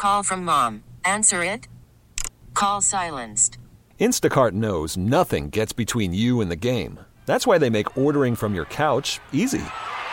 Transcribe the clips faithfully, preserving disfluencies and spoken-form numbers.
call from mom. Answer it. Call silenced. Instacart knows nothing gets between you and the game. That's why they make ordering from your couch easy.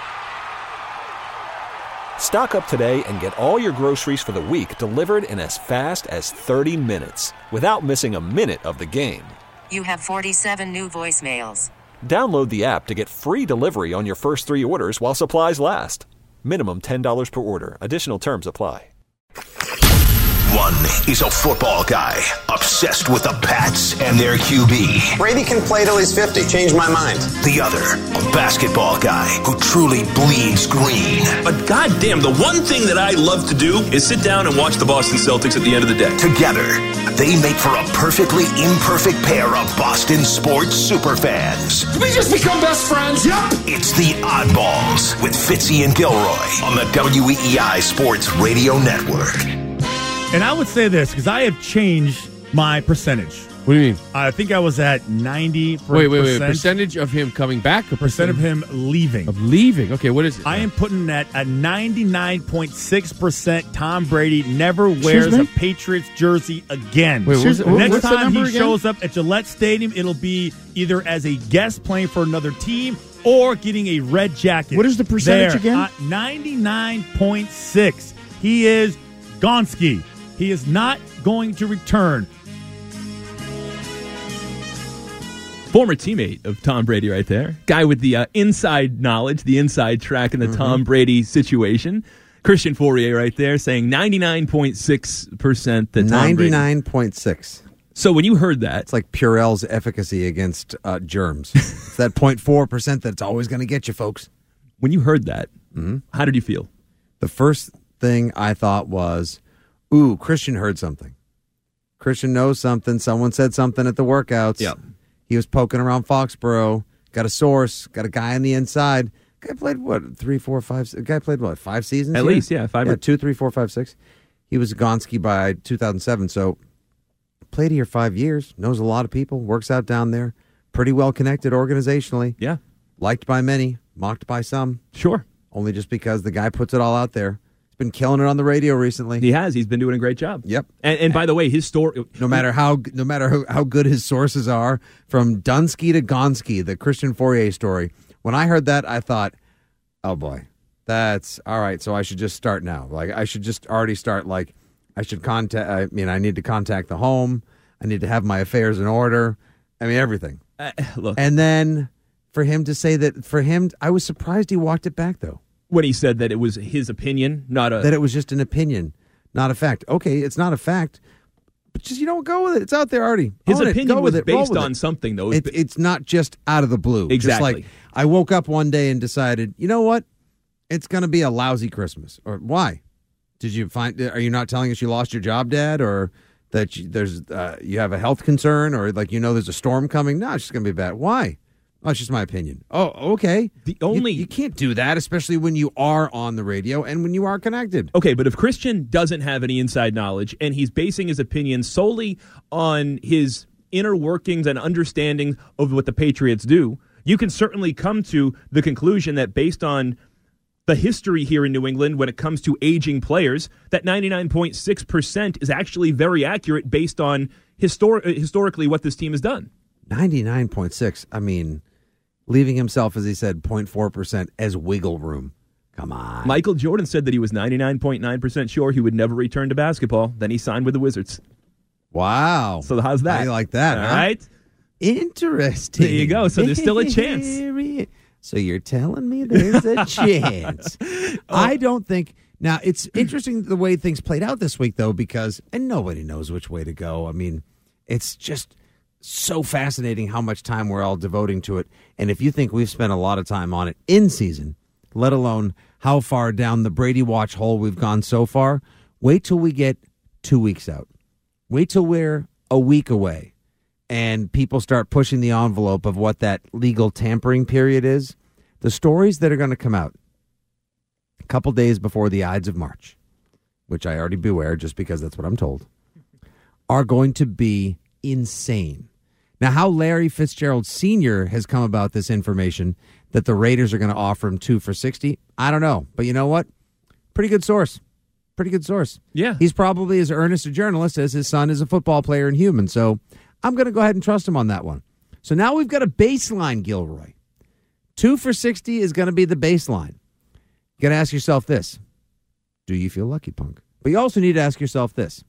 Stock up today and get all your groceries for the week delivered in as fast as thirty minutes without missing a minute of the game. You have forty-seven new voicemails. Download the app to get free delivery on your first three orders while supplies last. Minimum ten dollars per order. Additional terms apply. One is a football guy obsessed with the Pats and their Q B. Brady can play till he's fifty. Change my mind. The other, a basketball guy who truly bleeds green. But goddamn, the one thing that I love to do is sit down and watch the Boston Celtics at the end of the day. Together, they make for a perfectly imperfect pair of Boston sports superfans. Did we just become best friends? Yep. It's the Oddballs with Fitzy and Gilroy on the W E E I Sports Radio Network. And I would say this, because I have changed my percentage. What do you mean? I think I was at ninety percent. Wait, wait, wait. Percentage of him coming back? A percent of him leaving. Of leaving. Okay, what is it? I am putting that at ninety-nine point six percent Tom Brady never wears a Patriots jersey again. Wait, what's, what, Next what's the time number he again? shows up at Gillette Stadium, it'll be either as a guest playing for another team or getting a red jacket. What is the percentage there, again? Uh, ninety-nine point six. He is Gonski. He is not going to return. Former teammate of Tom Brady right there. Guy with the uh, inside knowledge, the inside track in the mm-hmm. Tom Brady situation. Christian Fourier right there saying ninety-nine point six percent that Tom Brady. ninety-nine point six. So when you heard that. It's like Purell's efficacy against uh, germs. It's that zero point four percent that's always going to get you, folks. When you heard that, mm-hmm. how did you feel? The first thing I thought was, ooh, Christian heard something. Christian knows something. Someone said something at the workouts. Yep. He was poking around Foxborough. Got a source. Got a guy on the inside. Guy played, what, three, four, five? Guy played, what, five seasons? At here? least, yeah. Five. Yeah, or- two, three, four, five, six. He was Gonski by two thousand seven, so played here five years. Knows a lot of people. Works out down there. Pretty well connected organizationally. Yeah. Liked by many. Mocked by some. Sure. Only just because the guy puts it all out there. Been killing it on the radio recently. He has. He's been doing a great job. Yep. And, and by the way, his story. No matter how, no matter how, how good his sources are, from Dunsky to Gonski, the Christian Fourier story. When I heard that, I thought, "Oh boy, that's all right." So I should just start now. Like I should just already start. Like I should contact. I mean, I need to contact the home. I need to have my affairs in order. I mean, everything. Uh, look. And then for him to say that, for him, I was surprised he walked it back though. When he said that it was his opinion, not a... That it was just an opinion, not a fact. Okay, it's not a fact, but just, you know, go with it. It's out there already. His Own opinion it. was it. based on it. something, though. It, it's not just out of the blue. Exactly. Just like, I woke up one day and decided, you know what? It's going to be a lousy Christmas. Or why? Did you find... Are you not telling us you lost your job, Dad? Or that you, there's uh, you have a health concern? Or, like, you know there's a storm coming? No, it's just going to be bad. Why? Oh, it's just my opinion. Oh, okay. The only you, you can't do that, especially when you are on the radio and when you are connected. Okay, but if Christian doesn't have any inside knowledge and he's basing his opinion solely on his inner workings and understanding of what the Patriots do, you can certainly come to the conclusion that based on the history here in New England when it comes to aging players, that ninety-nine point six percent is actually very accurate based on histor- historically what this team has done. ninety-nine point six. I mean, leaving himself, as he said, zero point four percent as wiggle room. Come on. Michael Jordan said that he was ninety-nine point nine percent sure he would never return to basketball. Then he signed with the Wizards. Wow. So how's that? I like that, All huh? right. Interesting. There you go. So there's still a chance. So you're telling me there's a chance. oh. I don't think... Now, it's interesting the way things played out this week, though, because... And nobody knows which way to go. I mean, it's just... so fascinating how much time we're all devoting to it. And if you think we've spent a lot of time on it in season, let alone how far down the Brady Watch hole we've gone so far, wait till we get two weeks out. Wait till we're a week away and people start pushing the envelope of what that legal tampering period is. The stories that are going to come out a couple days before the Ides of March, which I already beware just because that's what I'm told, are going to be insane. Now, how Larry Fitzgerald Senior has come about this information that the Raiders are going to offer him two for sixty, I don't know. But you know what? Pretty good source. Pretty good source. Yeah. He's probably as earnest a journalist as his son is a football player and human. So I'm going to go ahead and trust him on that one. So now we've got a baseline, Gilroy. Two for sixty is going to be the baseline. You got to ask yourself this. Do you feel lucky, Punk? But you also need to ask yourself this.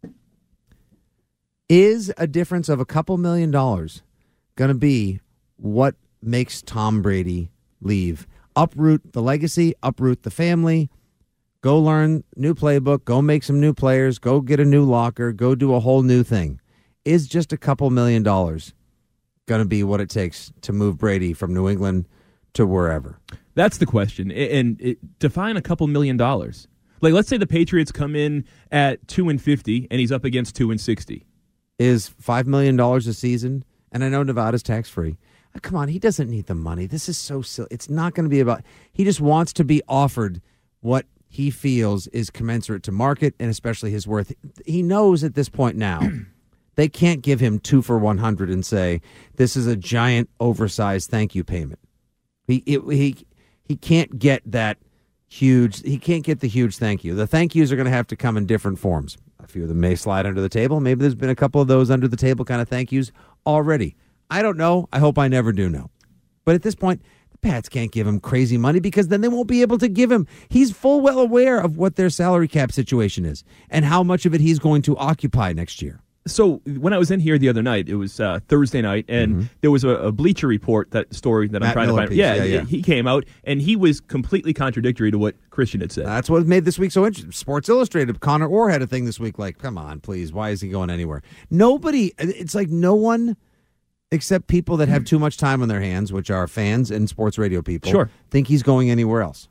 Is a difference of a couple million dollars going to be what makes Tom Brady leave? Uproot the legacy, uproot the family, go learn new playbook, go make some new players, go get a new locker, go do a whole new thing. Is just a couple million dollars going to be what it takes to move Brady from New England to wherever? That's the question. And it, define a couple million dollars. Like, let's say the Patriots come in at two and fifty, and he's up against two and sixty. Is five million dollars a season? And I know Nevada's tax free. Oh, come on, he doesn't need the money. This is so silly. It's not going to be about. He just wants to be offered what he feels is commensurate to market and especially his worth. He knows at this point now they can't give him two for one hundred and say this is a giant oversized thank you payment. He it, he he can't get that huge. He can't get the huge thank you. The thank yous are going to have to come in different forms. A few of them may slide under the table. Maybe there's been a couple of those under the table kind of thank yous already. I don't know. I hope I never do know. But at this point, the Pats can't give him crazy money because then they won't be able to give him. He's full well aware of what their salary cap situation is and how much of it he's going to occupy next year. So when I was in here the other night, it was uh, Thursday night, and mm-hmm. there was a, a Bleacher Report, that story that Matt I'm trying Miller to find. Piece. Yeah, Yeah, yeah, he came out, and he was completely contradictory to what Christian had said. That's what made this week so interesting. Sports Illustrated, Connor Orr had a thing this week like, come on, please, why is he going anywhere? Nobody, it's like no one except people that have too much time on their hands, which are fans and sports radio people, sure. think he's going anywhere else.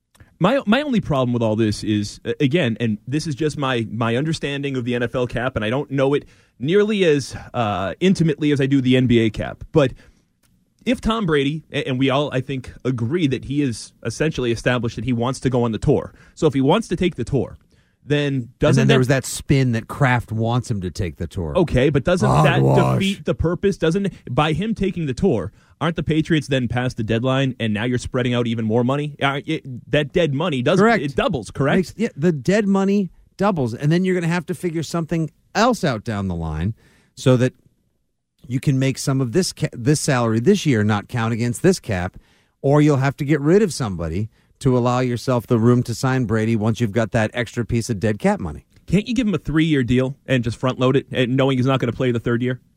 My my only problem with all this is, again, and this is just my, my understanding of the N F L cap, and I don't know it nearly as uh, intimately as I do the N B A cap, but if Tom Brady, and we all, I think, agree that he is essentially established that he wants to go on the tour, so if he wants to take the tour, then doesn't and then that, there was that spin that Kraft wants him to take the tour. Okay, but doesn't Hogwash. that defeat the purpose? Doesn't by him taking the tour, aren't the Patriots then past the deadline, and now you're spreading out even more money? Uh, it, that dead money does correct. It doubles, correct? Makes, yeah, the dead money doubles, and then you're going to have to figure something else out down the line so that you can make some of this ca- this salary this year not count against this cap, or you'll have to get rid of somebody to allow yourself the room to sign Brady once you've got that extra piece of dead cap money. Can't you give him a three-year deal and just front-load it, and knowing he's not going to play the third year?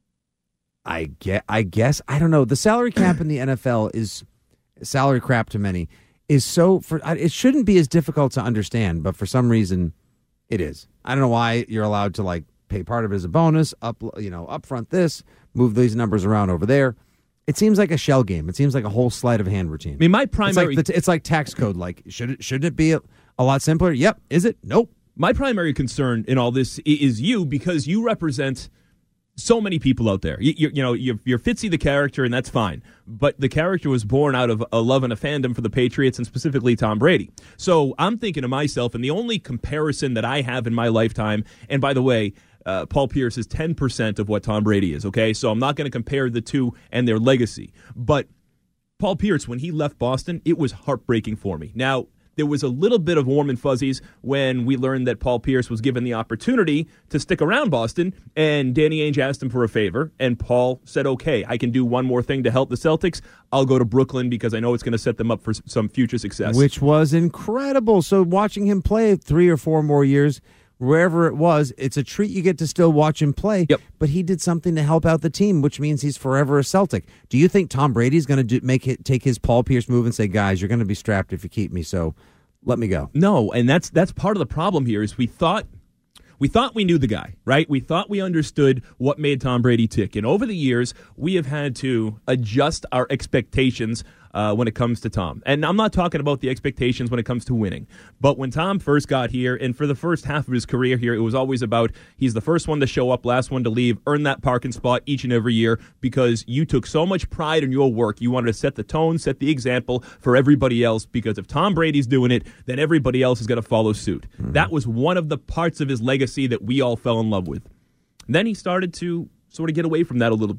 I get, I guess. I don't know. The salary cap in the N F L is salary crap to many. Is so for it shouldn't be as difficult to understand, but for some reason, it is. I don't know why you're allowed to like pay part of it as a bonus, up you know, upfront this, move these numbers around over there. It seems like a shell game. It seems like a whole sleight of hand routine. I mean, my primary it's like, the, it's like tax code. Like, should it shouldn't it be a, a lot simpler? Yep. Is it? Nope. My primary concern in all this is you, because you represent so many people out there. You, you, you know, you're, you're Fitzy the character, and that's fine. But the character was born out of a love and a fandom for the Patriots, and specifically Tom Brady. So I'm thinking to myself, and the only comparison that I have in my lifetime, and by the way, uh, Paul Pierce is ten percent of what Tom Brady is, okay? So I'm not going to compare the two and their legacy. But Paul Pierce, when he left Boston, it was heartbreaking for me. Now, there was a little bit of warm and fuzzies when we learned that Paul Pierce was given the opportunity to stick around Boston, and Danny Ainge asked him for a favor, and Paul said, okay, I can do one more thing to help the Celtics. I'll go to Brooklyn because I know it's going to set them up for some future success. Which was incredible. So watching him play three or four more years, wherever it was, it's a treat you get to still watch him play. Yep. But he did something to help out the team, which means he's forever a Celtic. Do you think Tom Brady's going to make it take his Paul Pierce move and say, guys, you're going to be strapped if you keep me, so let me go? No, and that's that's part of the problem here is we thought we thought we knew the guy, right? We thought we understood what made Tom Brady tick. And over the years, we have had to adjust our expectations uh, when it comes to Tom. And I'm not talking about the expectations when it comes to winning. But when Tom first got here, and for the first half of his career here, it was always about he's the first one to show up, last one to leave, earn that parking spot each and every year because you took so much pride in your work. You wanted to set the tone, set the example for everybody else, because if Tom Brady's doing it, then everybody else is going to follow suit. Mm-hmm. That was one of the parts of his legacy that we all fell in love with. Then he started to sort of get away from that a little bit.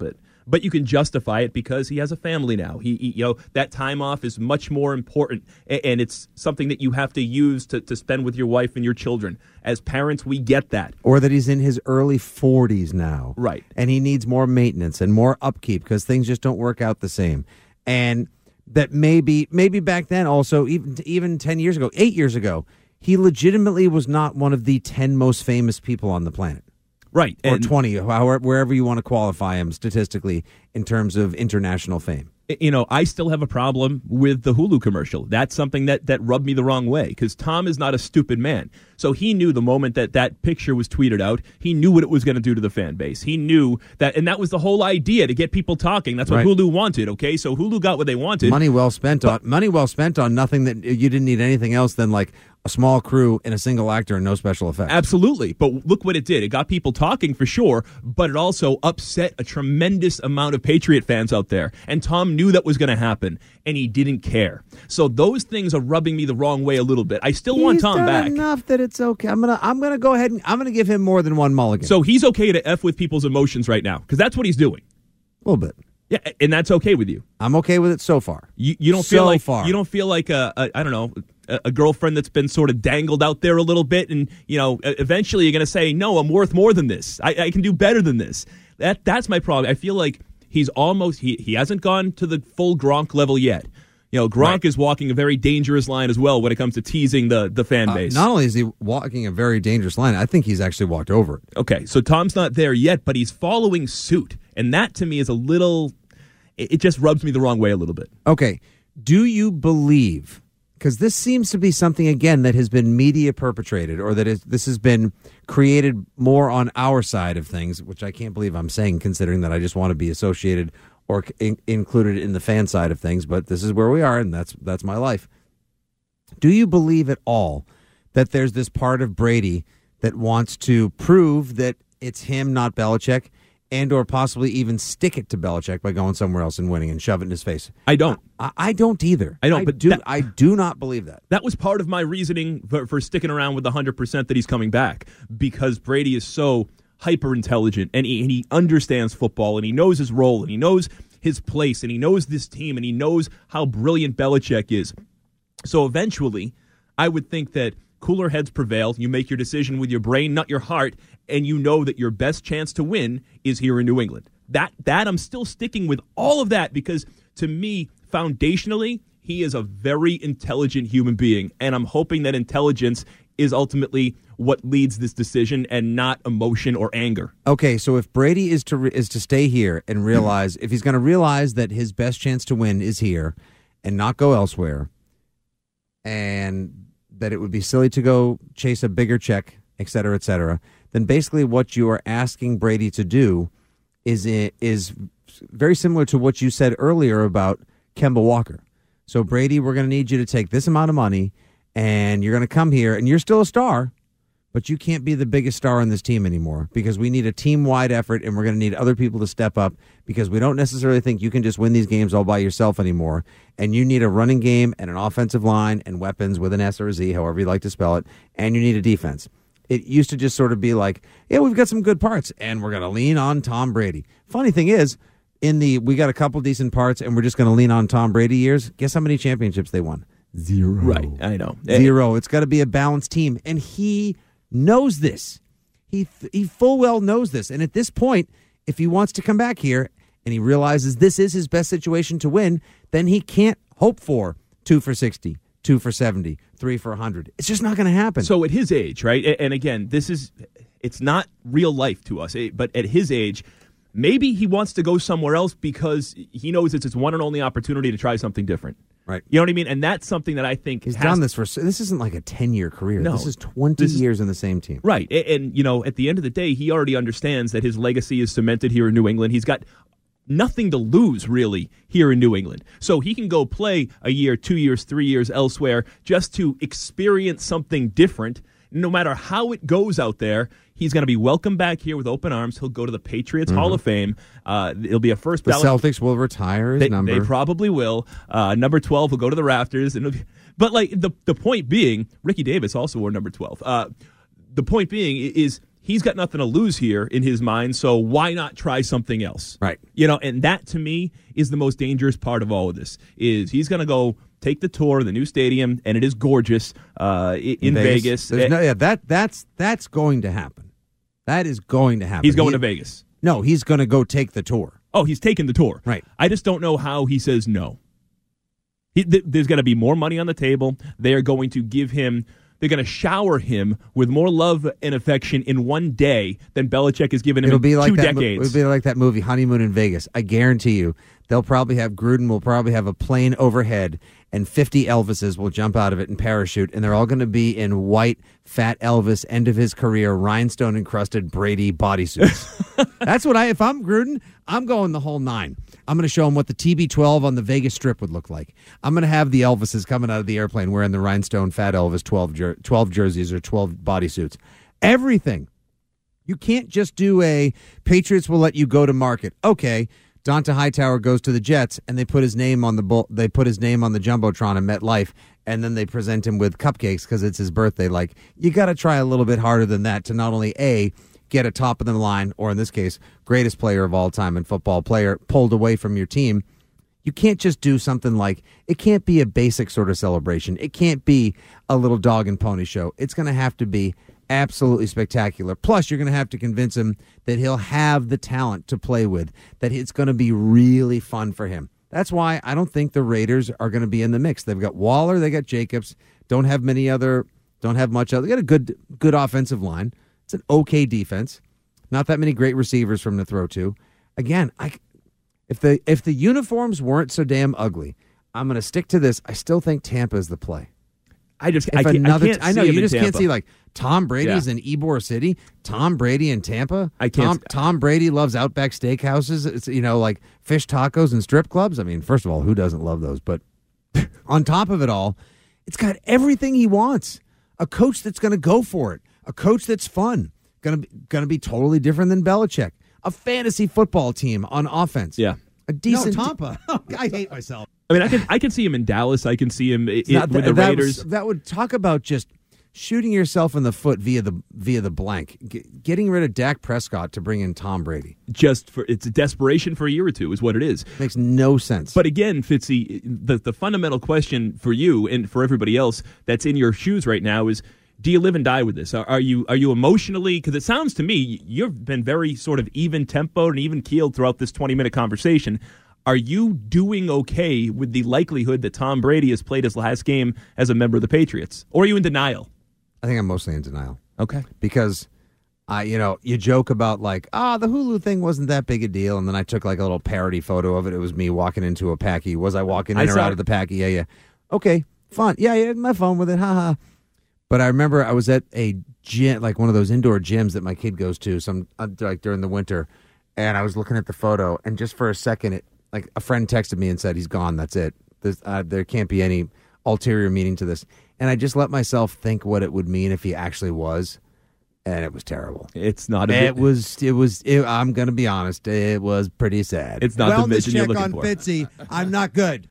but you can justify it because he has a family now. He, he you know, that time off is much more important, and it's something that you have to use to, to spend with your wife and your children. As parents, we get that. Or that he's in his early forties now. Right. And he needs more maintenance and more upkeep because things just don't work out the same. And that maybe maybe back then also, even even ten years ago, eight years ago, he legitimately was not one of the ten most famous people on the planet. Right. Or and, twenty, however, wherever you want to qualify him statistically in terms of international fame. You know, I still have a problem with the Hulu commercial. That's something that, that rubbed me the wrong way because Tom is not a stupid man. So he knew the moment that that picture was tweeted out, he knew what it was going to do to the fan base. He knew that, and that was the whole idea, to get people talking. That's what Right. Hulu wanted, okay? So Hulu got what they wanted. Money well spent But- on money well spent on nothing that you didn't need anything else than like a small crew and a single actor and no special effects. Absolutely. But look what it did. It got people talking for sure, but it also upset a tremendous amount of Patriot fans out there. And Tom knew that was going to happen, and he didn't care. So those things are rubbing me the wrong way a little bit. I still want He's Tom done back. enough that it's okay. I'm gonna I'm gonna go ahead and I'm gonna give him more than one mulligan. So he's okay to F with people's emotions right now because that's what he's doing. a little bit. Yeah, and that's okay with you. I'm okay with it so far. You, you don't So feel like far. you don't feel like a, a I don't know a, a girlfriend that's been sort of dangled out there a little bit, and you know eventually you're going to say, no, I'm worth more than this. I, I can do better than this. That that's my problem. I feel like he's almost he he hasn't gone to the full Gronk level yet. You know, Gronk Right. is walking a very dangerous line as well when it comes to teasing the the fan Uh, base. not only is he walking a very dangerous line, I think he's actually walked over it. Okay, so Tom's not there yet, but he's following suit, and that to me is a little. It, it just rubs me the wrong way a little bit. Okay, do you believe? Because this seems to be something again that has been media perpetrated, or that is, this has been created more on our side of things, which I can't believe I'm saying, considering that I just want to be associated or in, included in the fan side of things. But this is where we are, and that's that's my life. Do you believe at all that there's this part of Brady that wants to prove that it's him, not Belichick, and or possibly even stick it to Belichick by going somewhere else and winning and shove it in his face? I don't. I, I don't either. I don't, I but do. that- I do not believe that. That was part of my reasoning for, for sticking around with the one hundred percent that he's coming back, because Brady is so hyper intelligent and he, and he understands football and he knows his role and he knows his place and he knows this team and he knows how brilliant Belichick is. So eventually, I would think that cooler heads prevail. You make your decision with your brain, not your heart, and you know that your best chance to win is here in New England. That that I'm still sticking with all of that because to me, foundationally, he is a very intelligent human being, and I'm hoping that intelligence is ultimately what leads this decision and not emotion or anger. Okay, so if Brady is to re- is to stay here and realize if he's going to realize that his best chance to win is here and not go elsewhere, and that it would be silly to go chase a bigger check, et cetera, et cetera, then basically what you are asking Brady to do is is very similar to what you said earlier about Kemba Walker. So, Brady, we're going to need you to take this amount of money, and you're going to come here, and you're still a star, but you can't be the biggest star on this team anymore because we need a team-wide effort, and we're going to need other people to step up because we don't necessarily think you can just win these games all by yourself anymore, and you need a running game and an offensive line and weapons with an S or a Z, however you like to spell it, and you need a defense. It used to just sort of be like, yeah, we've got some good parts, and we're going to lean on Tom Brady. Funny thing is, in the we got a couple decent parts, and we're just going to lean on Tom Brady years. Guess how many championships they won? Zero. Right, I know. Zero. It's got to be a balanced team, and he knows this. He he full well knows this, and at this point, if he wants to come back here and he realizes this is his best situation to win, then he can't hope for two for sixty, two for seventy, three for one hundred. It's just not going to happen. So at his age, right, and again, this is, it's not real life to us, but at his age, maybe he wants to go somewhere else because he knows it's his one and only opportunity to try something different. Right. You know what I mean? And that's something that I think he's has done this for. This isn't like a ten-year career. No, this is twenty this is, years in the same team. Right. And, and, you know, at the end of the day, he already understands that his legacy is cemented here in New England. He's got nothing to lose, really, here in New England. So he can go play a year, two years, three years elsewhere just to experience something different. No matter how it goes out there, he's going to be welcomed back here with open arms. He'll go to the Patriots mm-hmm. Hall of Fame. Uh, it'll be a first the ballot. Celtics will retire his they, number. They probably will. Uh, number twelve will go to the rafters. And be, but like the the point being, Ricky Davis also wore number twelve. Uh, the point being is he's got nothing to lose here in his mind, so why not try something else? Right. You know, and that to me is the most dangerous part of all of this, is he's going to go take the tour of the new stadium, and it is gorgeous uh, in, in Vegas. Vegas. No, yeah, that that's that's going to happen. That is going to happen. He's going he, to Vegas. No, he's going to go take the tour. Oh, he's taking the tour. Right. I just don't know how he says no. He, th- there's going to be more money on the table. They are going to give him, they're going to shower him with more love and affection in one day than Belichick has given him it'll in be like two that, decades. It'll be like that movie, Honeymoon in Vegas. I guarantee you, they'll probably have, Gruden will probably have a plane overhead, and fifty Elvises will jump out of it and parachute, and they're all going to be in white, fat Elvis, end of his career, rhinestone-encrusted Brady bodysuits. That's what I, if I'm Gruden, I'm going the whole nine. I'm going to show them what the T B twelve on the Vegas Strip would look like. I'm going to have the Elvises coming out of the airplane wearing the rhinestone fat Elvis twelve, jer- twelve jerseys or twelve bodysuits. Everything. You can't just do a Patriots will let you go to market. Okay, Donta Hightower goes to the Jets, and they put his name on the bull, they put his name on the jumbotron in MetLife, and then they present him with cupcakes because it's his birthday. Like, you got to try a little bit harder than that to not only a get a top of the line, or in this case, greatest player of all time in football, player pulled away from your team. You can't just do something like, it can't be a basic sort of celebration. It can't be a little dog and pony show. It's going to have to be absolutely spectacular. Plus, you're going to have to convince him that he'll have the talent to play with, that it's going to be really fun for him. That's why I don't think the Raiders are going to be in the mix. They've got Waller, they got Jacobs, don't have many other, don't have much other. They got a good, good offensive line. It's an okay defense. Not that many great receivers from the throw to. Again, I, if the if the uniforms weren't so damn ugly, I'm going to stick to this. I still think Tampa is the play. I just if I can't, another, I can't I know see him you in just can't Tampa. see like Tom Brady's Yeah. in Ybor City. Tom Brady in Tampa. I can't. Tom, Tom Brady loves Outback Steakhouses. It's, you know, like fish tacos and strip clubs. I mean, first of all, who doesn't love those? But on top of it all, it's got everything he wants. A coach that's going to go for it. A coach that's fun. Going to be going to be totally different than Belichick. A fantasy football team on offense. Yeah. A decent No, Tampa. I hate myself. I mean, I can I can see him in Dallas. I can see him i- Not with that- the that Raiders. was- that would talk about just shooting yourself in the foot via the via the blank. G- getting rid of Dak Prescott to bring in Tom Brady Just for it's a desperation for a year or two is what it is. makes no sense. But again, Fitzy, the the fundamental question for you and for everybody else that's in your shoes right now is: do you live and die with this? Are, are you are you emotionally? Because it sounds to me you've been very sort of even tempoed and even keeled throughout this twenty minute conversation. Are you doing okay with the likelihood that Tom Brady has played his last game as a member of the Patriots, or are you in denial? I think I'm mostly in denial. Okay, because I, you know, you joke about like, ah, the Hulu thing wasn't that big a deal, and then I took like a little parody photo of it. It was me walking into a Packy. Was I walking in I or saw out it. of the Packy? Yeah, yeah. Okay, fun. Yeah, yeah, my fun with it. Ha ha. But I remember I was at a gym, like one of those indoor gyms that my kid goes to, some uh, like during the winter, and I was looking at the photo, and just for a second, it like a friend texted me and said, "He's gone. That's it. There's, uh, there can't be any ulterior meaning to this." And I just let myself think what it would mean if he actually was, and it was terrible. it's not. A It bit, was. It was. It, I'm going to be honest. It was pretty sad. It's not the Wellness mission you're check looking on for. Fitzy. I'm not good.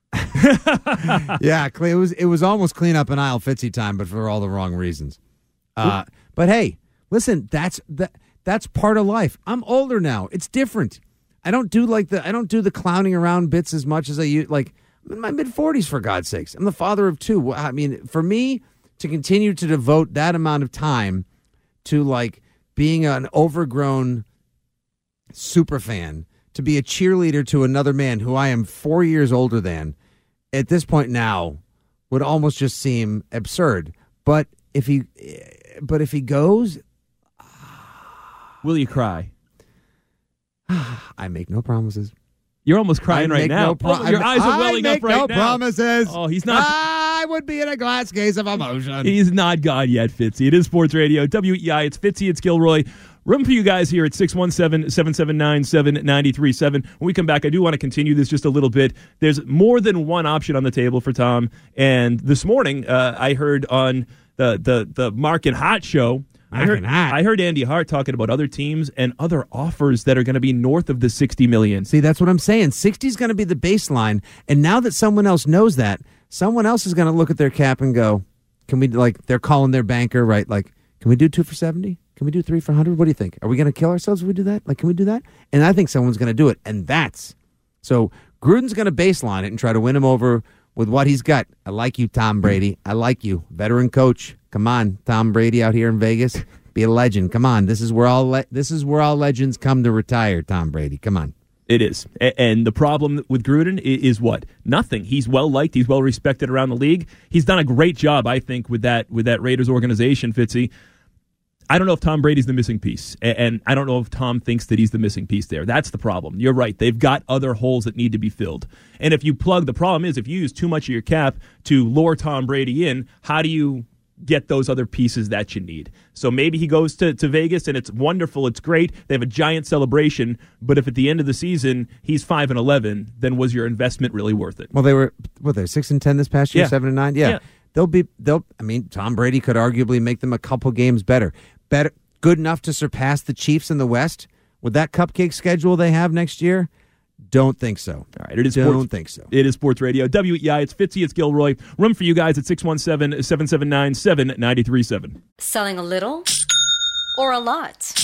yeah, cle- it was. It was almost clean up an aisle Fitzy time, but for all the wrong reasons. Uh, but hey, listen. That's that. That's part of life. I'm older now. It's different. I don't do like the. I don't do the clowning around bits as much as I used. Like I'm in my mid forties, for God's sakes. I'm the father of two. I mean, for me to continue to devote that amount of time to like being an overgrown super fan, to be a cheerleader to another man who I am four years older than, at this point now, would almost just seem absurd. But if he, but if he goes, Will you cry? I make no promises. You're almost crying I right make now. no pro- Oh, your I- eyes are I welling make up right no now. promises. Oh, he's not. I would be in a glass case of emotion. He's not gone yet, Fitzy. It is Sports Radio, W E I. It's Fitzy, it's Gilroy. Room for you guys here at six one seven, seven seven nine, seven nine three seven. When we come back, I do want to continue this just a little bit. There's more than one option on the table for Tom. And this morning, uh, I heard on the, the, the Mark and Hot show, I heard, Hot. I heard Andy Hart talking about other teams and other offers that are going to be north of the sixty million dollars. See, that's what I'm saying. sixty is going to be the baseline. And now that someone else knows that, someone else is going to look at their cap and go, can we, like, they're calling their banker, right? Like, Can we do two for seventy? Can we do three for one hundred? What do you think? Are we going to kill ourselves if we do that? Like, can we do that? And I think someone's going to do it. And that's so Gruden's going to baseline it and try to win him over with what he's got. I like you, Tom Brady. I like you, veteran coach. Come on, Tom Brady out here in Vegas, be a legend. Come on, this is where all le- this is where all legends come to retire. Tom Brady, come on. It is. And the problem with Gruden is what? Nothing. He's well-liked. He's well-respected around the league. He's done a great job, I think, with that with that Raiders organization, Fitzy. I don't know if Tom Brady's the missing piece, and I don't know if Tom thinks that he's the missing piece there. That's the problem. You're right. They've got other holes that need to be filled. And if you plug, the problem is if you use too much of your cap to lure Tom Brady in, how do you get those other pieces that you need? So maybe he goes to, to Vegas, and it's wonderful. It's great. They have a giant celebration. But if at the end of the season he's five and eleven, then was your investment really worth it? Well, they were what they six and ten this past year, Yeah. seven and nine. Yeah. Yeah. They'll be they'll I mean, Tom Brady could arguably make them a couple games better. Better good enough to surpass the Chiefs in the West with that cupcake schedule they have next year? Don't think so. All right, it is Don't sports, think so. It is Sports Radio. W E I, it's Fitzy, it's Gilroy. Room for you guys at six one seven, seven seven nine, seven nine three seven. Selling a little or a lot?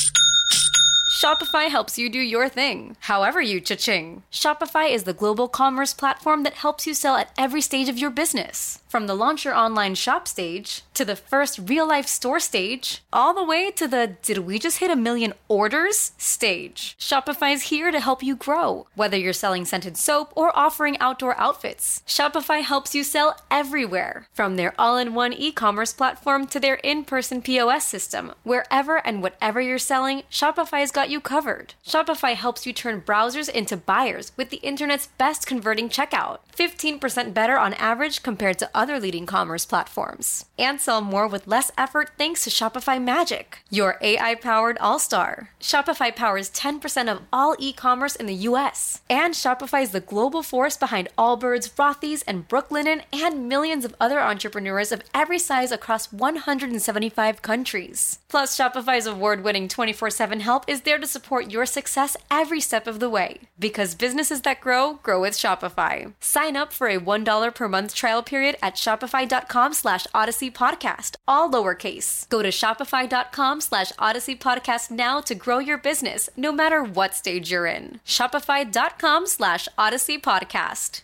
Shopify helps you do your thing, however you cha-ching. Shopify is the global commerce platform that helps you sell at every stage of your business. From the launch your online shop stage, to the first real-life store stage, all the way to the did we just hit a million orders stage. Shopify's here to help you grow. Whether you're selling scented soap or offering outdoor outfits, Shopify helps you sell everywhere. From their all-in-one e-commerce platform to their in-person P O S system, wherever and whatever you're selling, Shopify's got you covered. Shopify helps you turn browsers into buyers with the internet's best converting checkout. fifteen percent better on average compared to other leading commerce platforms. And sell more with less effort thanks to Shopify Magic, your A I-powered all-star. Shopify powers ten percent of all e-commerce in the U S. And Shopify is the global force behind Allbirds, Rothy's, and Brooklinen, and millions of other entrepreneurs of every size across one hundred seventy-five countries. Plus, Shopify's award-winning twenty-four seven help is there to support your success every step of the way. Because businesses that grow, grow with Shopify. Sign up for a one dollar per month trial period at shopify.com slash Odyssey Podcast, all lowercase. Go to shopify.com slash Odyssey Podcast now to grow your business, no matter what stage you're in. Shopify.com slash Odyssey Podcast.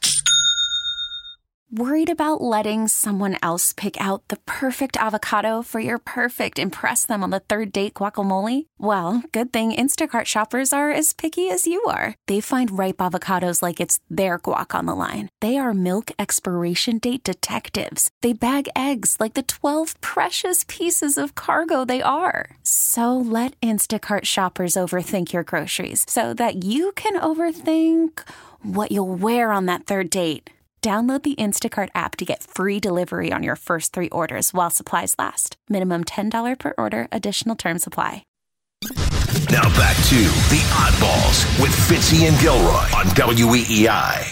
Worried about letting someone else pick out the perfect avocado for your perfect impress them on the third date guacamole? Well, good thing Instacart shoppers are as picky as you are. They find ripe avocados like it's their guac on the line. They are milk expiration date detectives. They bag eggs like the twelve precious pieces of cargo they are. So let Instacart shoppers overthink your groceries so that you can overthink what you'll wear on that third date. Download the Instacart app to get free delivery on your first three orders while supplies last. Minimum ten dollars per order. Additional terms apply. Now back to The Oddballs with Fitzy and Gilroy on W E E I.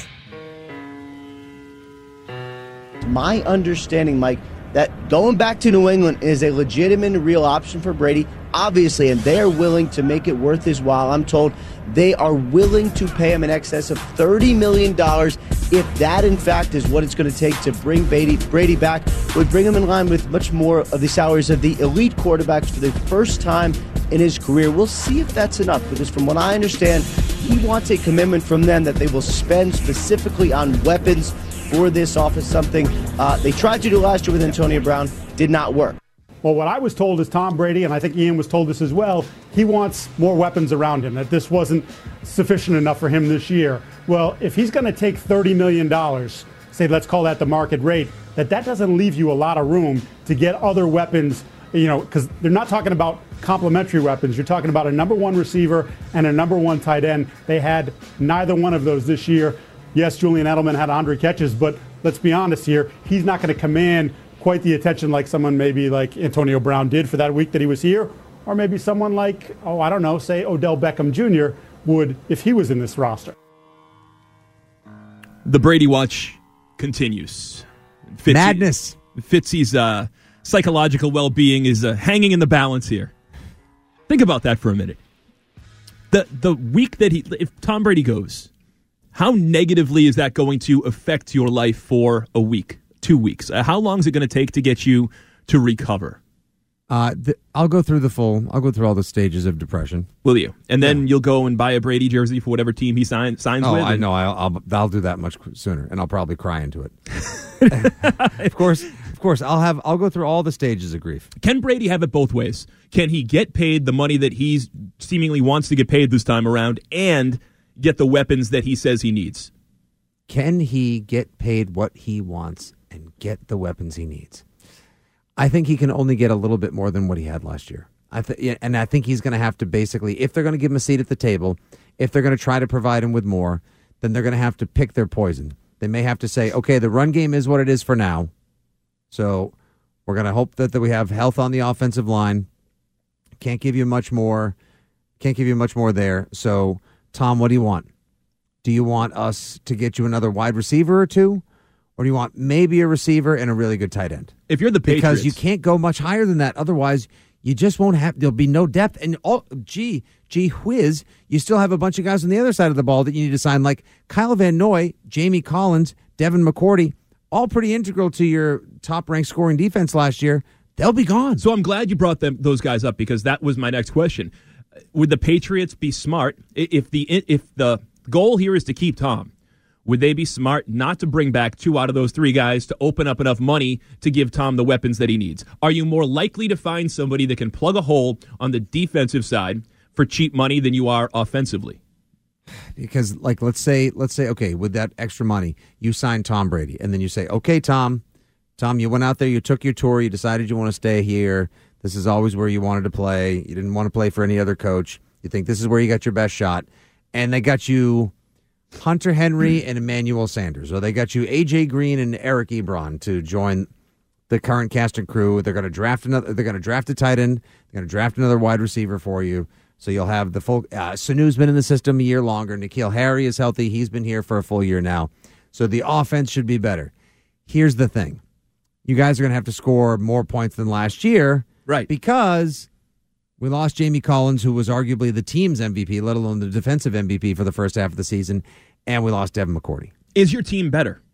My understanding, Mike, that going back to New England is a legitimate and real option for Brady, obviously, and they are willing to make it worth his while. I'm told they are willing to pay him in excess of thirty million dollars if that, in fact, is what it's going to take to bring Brady, Brady back. Would bring him in line with much more of the salaries of the elite quarterbacks for the first time in his career. We'll see if that's enough, because from what I understand, he wants a commitment from them that they will spend specifically on weapons for this office, something uh, they tried to do last year with Antonio Brown, did not work. Well, what I was told is Tom Brady, and I think Ian was told this as well, he wants more weapons around him, that this wasn't sufficient enough for him this year. Well, if he's going to take thirty million dollars, say let's call that the market rate, that that doesn't leave you a lot of room to get other weapons, you know, because they're not talking about complementary weapons. You're talking about a number one receiver and a number one tight end. They had neither one of those this year. Yes, Julian Edelman had one hundred catches, but let's be honest here, he's not going to command quite the attention like someone maybe like Antonio Brown did for that week that he was here, or maybe someone like, oh, I don't know, say Odell Beckham Junior would if he was in this roster. The Brady Watch continues. Fitzy, Madness. Fitzy's uh, psychological well-being is uh, hanging in the balance here. Think about that for a minute. The the week that he, if Tom Brady goes, how negatively is that going to affect your life for a week, two weeks? Uh, how long is it going to take to get you to recover? Uh, th- I'll go through the full. I'll go through all the stages of depression. Will you? And then yeah. you'll go and buy a Brady jersey for whatever team he sign, signs oh, with. I know. I'll, I'll I'll do that much sooner, and I'll probably cry into it. of course, of course. I'll have. I'll go through all the stages of grief. Can Brady have it both ways? Can he get paid the money that he seemingly wants to get paid this time around, and get the weapons that he says he needs? Can he get paid what he wants and get the weapons he needs? I think he can only get a little bit more than what he had last year. I th- and I think he's going to have to basically, if they're going to give him a seat at the table, if they're going to try to provide him with more, then they're going to have to pick their poison. They may have to say, okay, the run game is what it is for now. So we're going to hope that, that we have health on the offensive line. Can't give you much more. Can't give you much more there. So, Tom, what do you want? Do you want us to get you another wide receiver or two? Or do you want maybe a receiver and a really good tight end? If you're the Patriots. Because you can't go much higher than that. Otherwise, you just won't have, there'll be no depth. And, oh, gee, gee whiz, you still have a bunch of guys on the other side of the ball that you need to sign, like Kyle Van Noy, Jamie Collins, Devin McCourty, all pretty integral to your top-ranked scoring defense last year. They'll be gone. So I'm glad you brought them those guys up, because that was my next question. Would the Patriots be smart if the if the goal here is to keep Tom? Would they be smart not to bring back two out of those three guys to open up enough money to give Tom the weapons that he needs? Are you more likely to find somebody that can plug a hole on the defensive side for cheap money than you are offensively? Because, like, let's say, let's say, okay, with that extra money, you sign Tom Brady, and then you say, okay, Tom, Tom, you went out there, you took your tour, you decided you want to stay here. This is always where you wanted to play. You didn't want to play for any other coach. You think this is where you got your best shot. And they got you Hunter Henry and Emmanuel Sanders, or they got you A J Green and Eric Ebron to join the current cast and crew. They're going to draft another. They're going to draft a tight end. They're going to draft another wide receiver for you. So you'll have the full. Uh, Sanu's been in the system a year longer. N'Keal Harry is healthy. He's been here for a full year now. So the offense should be better. Here's the thing: you guys are going to have to score more points than last year, right? Because we lost Jamie Collins, who was arguably the team's M V P, let alone the defensive M V P for the first half of the season, and we lost Devin McCourty. Is your team better?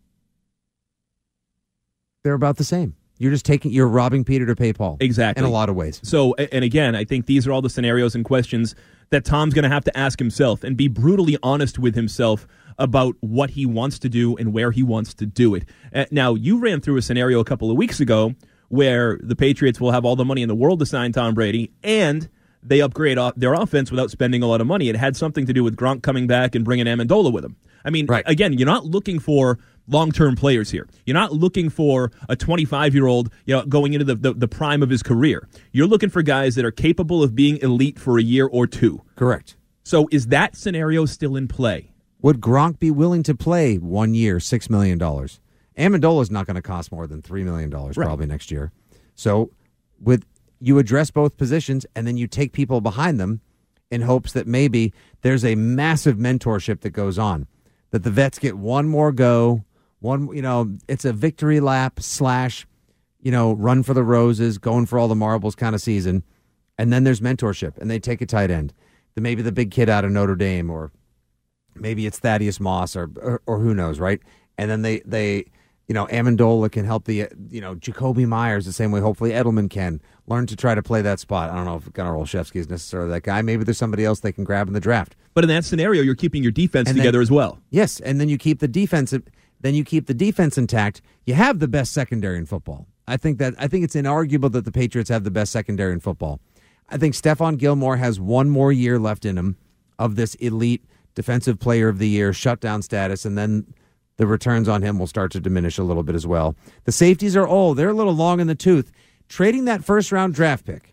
They're about the same. You're just taking, you're robbing Peter to pay Paul. Exactly. In a lot of ways. So, and again, I think these are all the scenarios and questions that Tom's going to have to ask himself and be brutally honest with himself about what he wants to do and where he wants to do it. Uh, now, you ran through a scenario a couple of weeks ago where the Patriots will have all the money in the world to sign Tom Brady, and they upgrade off their offense without spending a lot of money. It had something to do with Gronk coming back and bringing Amendola with him. I mean, right. Again, you're not looking for long-term players here. You're not looking for a twenty-five-year-old, you know, going into the, the, the prime of his career. You're looking for guys that are capable of being elite for a year or two. Correct. So is that scenario still in play? Would Gronk be willing to play one year, six million dollars? Amendola's not going to cost more than three million dollars right. probably next year. So with you address both positions, and then you take people behind them in hopes that maybe there's a massive mentorship that goes on, that the vets get one more go, one, you know, it's a victory lap slash, you know, run for the roses, going for all the marbles kind of season, and then there's mentorship, and they take a tight end, then maybe the big kid out of Notre Dame, or maybe it's Thaddeus Moss, or or, or who knows, right? And then they they. You know, Amendola can help the, you know, Jacoby Myers the same way hopefully Edelman can learn to try to play that spot. I don't know if Gunnar Olszewski is necessarily that guy. Maybe there's somebody else they can grab in the draft. But in that scenario, you're keeping your defense and together then, as well. Yes, and then you keep the defense. Then you keep the defense intact. You have the best secondary in football. I think that I think it's inarguable that the Patriots have the best secondary in football. I think Stephon Gilmore has one more year left in him of this elite defensive player of the year shutdown status, and then the returns on him will start to diminish a little bit as well. The safeties are old. They're a little long in the tooth. Trading that first-round draft pick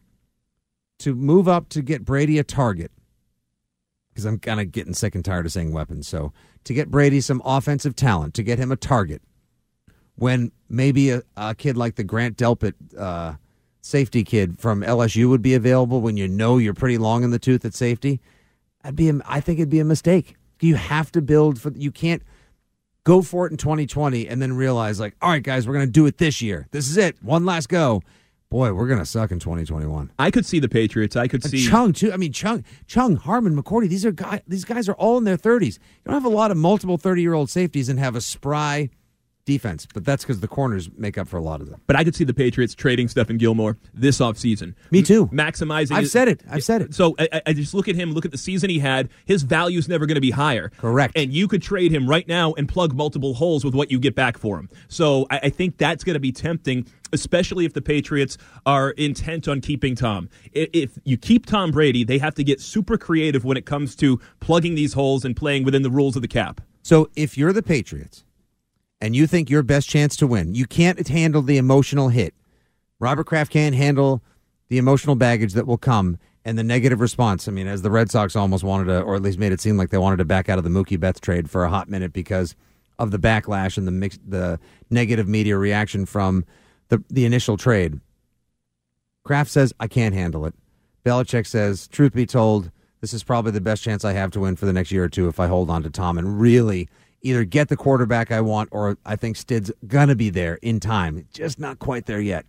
to move up to get Brady a target, because I'm kind of getting sick and tired of saying weapons, so to get Brady some offensive talent, to get him a target, when maybe a, a kid like the Grant Delpit uh, safety kid from L S U would be available when you know you're pretty long in the tooth at safety, I'd be. A, I think it'd be a mistake. You have to build for. You can't go for it in twenty twenty and then realize, like, all right, guys, we're going to do it this year. This is it. One last go. Boy, we're going to suck in twenty twenty-one. I could see the Patriots. I could and see Chung too. I mean, Chung, Chung, Harmon, McCourty. These are guys. These guys are all in their thirties. You don't have a lot of multiple thirty-year-old safeties and have a spry defense, but that's because the corners make up for a lot of them. But I could see the Patriots trading Stephen Gilmore this offseason. Me too. M- maximizing. I've his, said it. I've said it. So I, I just look at him, look at the season he had. His value's never going to be higher. Correct. And you could trade him right now and plug multiple holes with what you get back for him. So I, I think that's going to be tempting, especially if the Patriots are intent on keeping Tom. If, if you keep Tom Brady, they have to get super creative when it comes to plugging these holes and playing within the rules of the cap. So if you're the Patriots and you think your best chance to win, you can't handle the emotional hit. Robert Kraft can't handle the emotional baggage that will come and the negative response. I mean, as the Red Sox almost wanted to, or at least made it seem like they wanted to back out of the Mookie Betts trade for a hot minute because of the backlash and the mix, the negative media reaction from the, the initial trade. Kraft says, I can't handle it. Belichick says, truth be told, this is probably the best chance I have to win for the next year or two if I hold on to Tom and really either get the quarterback I want or I think Stid's going to be there in time. Just not quite there yet.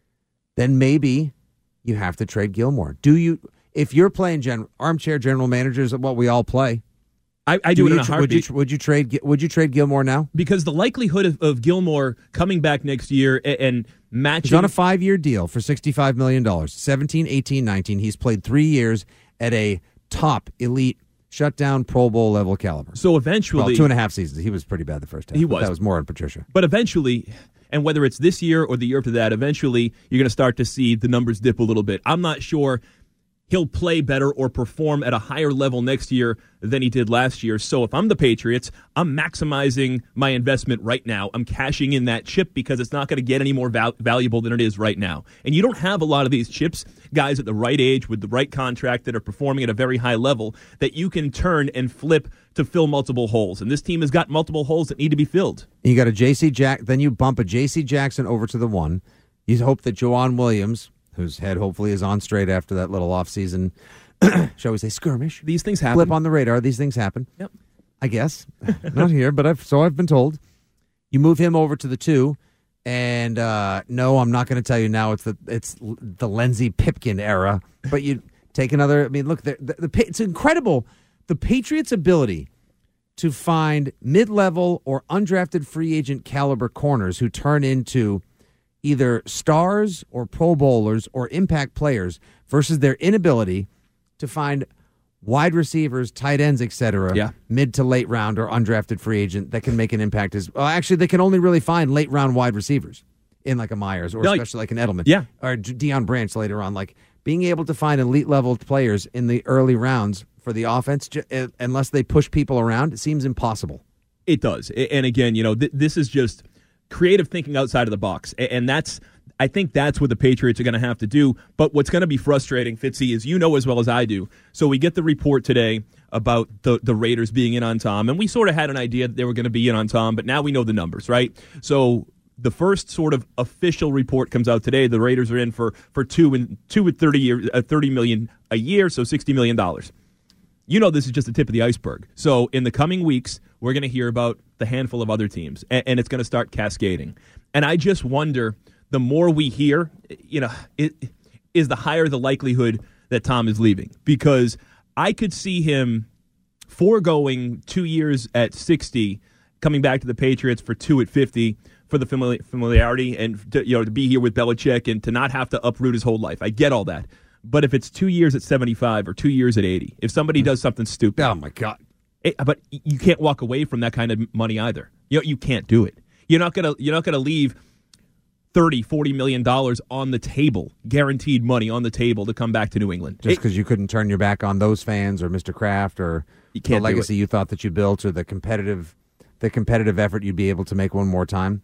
Then maybe you have to trade Gilmore. Do you, if you're playing gen, armchair general managers, what we all play, I, I do, do it in a heartbeat. Would you, would you trade Would you trade Gilmore now? Because the likelihood of, of Gilmore coming back next year and, and matching... He's on a five-year deal for sixty-five million dollars. seventeen, eighteen, nineteen. He's played three years at a top, elite, shutdown, Pro Bowl level caliber. So eventually... Well, two and a half seasons. He was pretty bad the first half. He was. That was more on Patricia. But eventually... And whether it's this year or the year after that, eventually you're going to start to see the numbers dip a little bit. I'm not sure he'll play better or perform at a higher level next year than he did last year. So if I'm the Patriots, I'm maximizing my investment right now. I'm cashing in that chip because it's not going to get any more val- valuable than it is right now. And you don't have a lot of these chips, guys at the right age with the right contract that are performing at a very high level that you can turn and flip to fill multiple holes. And this team has got multiple holes that need to be filled. You got a J C Jack, then you bump a J C Jackson over to the one. You hope that Juwan Williams, whose head hopefully is on straight after that little offseason, shall we say, skirmish. These things happen. Flip on the radar. These things happen. Yep. I guess. Not here, but I've so I've been told. You move him over to the two, and uh, no, I'm not going to tell you now. It's the it's the Lindsey Pipkin era, but you take another. I mean, look, the, the, the it's incredible. The Patriots' ability to find mid-level or undrafted free agent caliber corners who turn into either stars or Pro Bowlers or impact players versus their inability to find wide receivers, tight ends, et cetera, yeah. mid to late round or undrafted free agent that can make an impact. Is well, actually, they can only really find late round wide receivers in like a Myers or no, especially like an Edelman, yeah. or Deion Branch later on. Like being able to find elite level players in the early rounds for the offense, unless they push people around, it seems impossible. It does. And again, you know, th- this is just creative thinking outside of the box. And that's, I think that's what the Patriots are going to have to do. But what's going to be frustrating, Fitzy, is you know as well as I do. So we get the report today about the, the Raiders being in on Tom. And we sort of had an idea that they were going to be in on Tom, but now we know the numbers, right? So the first sort of official report comes out today. The Raiders are in for, for two and two with thirty years, uh, thirty million a year, so sixty million dollars. You know this is just the tip of the iceberg. So in the coming weeks, we're going to hear about the handful of other teams, and, and it's going to start cascading. And I just wonder, the more we hear, you know, it, is the higher the likelihood that Tom is leaving. Because I could see him foregoing two years at sixty, coming back to the Patriots for two at fifty for the famili- familiarity and to, you know, to be here with Belichick and to not have to uproot his whole life. I get all that. But if it's two years at seventy-five or two years at eighty, if somebody does something stupid, oh my God! It, but you can't walk away from that kind of money either. You know, you can't do it. You're not gonna you're not gonna leave thirty, forty million dollars on the table, guaranteed money on the table to come back to New England just because you couldn't turn your back on those fans or Mister Kraft or you can't the legacy you thought that you built or the competitive the competitive effort you'd be able to make one more time.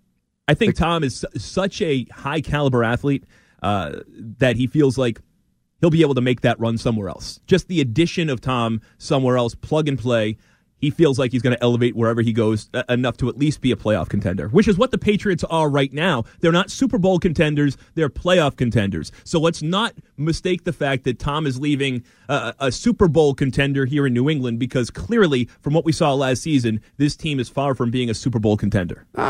I think the, Tom is such a high caliber athlete uh, that he feels like he'll be able to make that run somewhere else. Just the addition of Tom somewhere else, plug and play, he feels like he's going to elevate wherever he goes uh, enough to at least be a playoff contender, which is what the Patriots are right now. They're not Super Bowl contenders, they're playoff contenders. So let's not mistake the fact that Tom is leaving uh, a Super Bowl contender here in New England, because clearly, from what we saw last season, this team is far from being a Super Bowl contender. Uh,